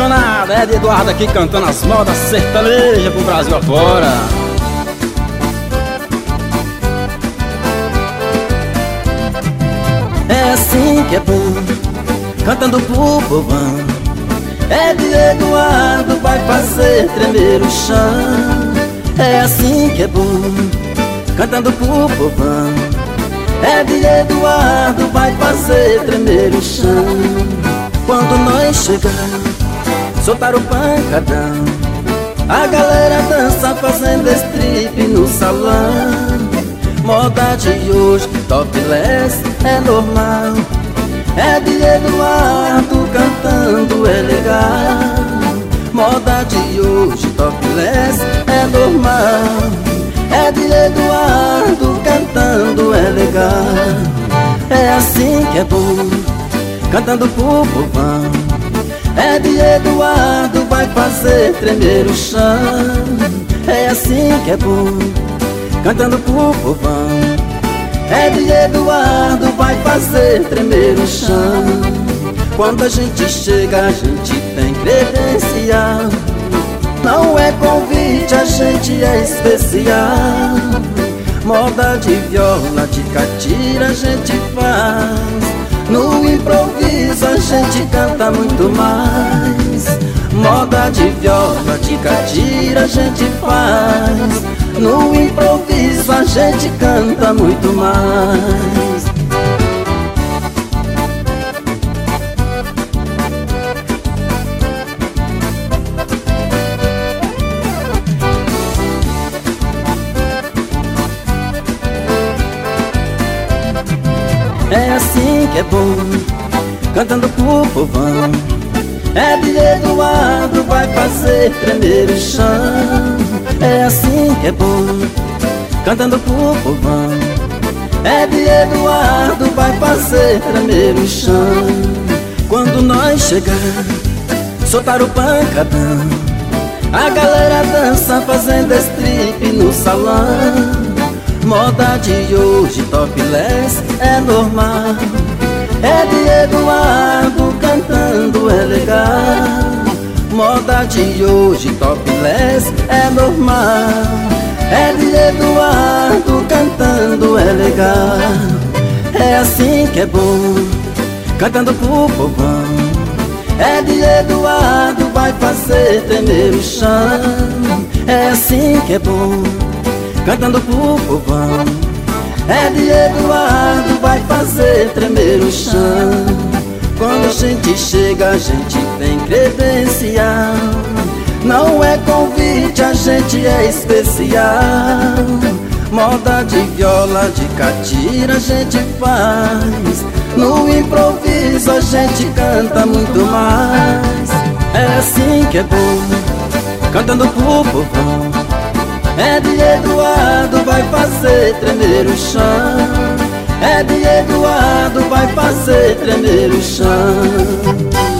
apaixonada, é de Eduardo aqui cantando as modas sertanejas pro Brasil afora. É assim que é bom, cantando pro povão. É de Eduardo, vai fazer tremer o chão. É assim que é bom, cantando pro povão. É de Eduardo, vai fazer tremer o chão. Quando nós chegar, soltar o pancadão, a galera dança fazendo strip no salão. Moda de hoje, topless é normal. É de Eduardo cantando, é legal. Moda de hoje, topless é normal. É de Eduardo cantando, é legal. É assim que é bom, cantando pro povão. É de Eduardo, vai fazer tremer o chão. É assim que é bom, cantando pro povão. É de Eduardo, vai fazer tremer o chão. Quando a gente chega, a gente tem credencial. Não é convite, a gente é especial. Moda de viola, de catira a gente faz. No improviso a gente canta muito mais. Moda de viola, de catira a gente faz. No improviso a gente canta muito mais. É assim que é bom, cantando pro povão. É de Eduardo, vai fazer tremer o chão. É assim que é bom, cantando pro povão. É de Eduardo, vai fazer tremer o chão. Quando nós chegar, soltar o pancadão, a galera dança fazendo strip no salão. Moda de hoje, topless é normal. É de Eduardo cantando, é legal. Moda de hoje, topless é normal. É de Eduardo cantando, é legal. É assim que é bom, cantando pro povão. É de Eduardo, vai fazer tremer o chão. É assim que é bom, cantando pro povão. É de Eduardo, vai fazer tremer o chão. Quando a gente chega, a gente tem credencial. Não é convite, a gente é especial. Moda de viola, de catira a gente faz. No improviso a gente canta muito mais. É assim que é bom, cantando pro povão. É de Eduardo, vai fazer tremer o chão. É de Eduardo, vai fazer tremer o chão.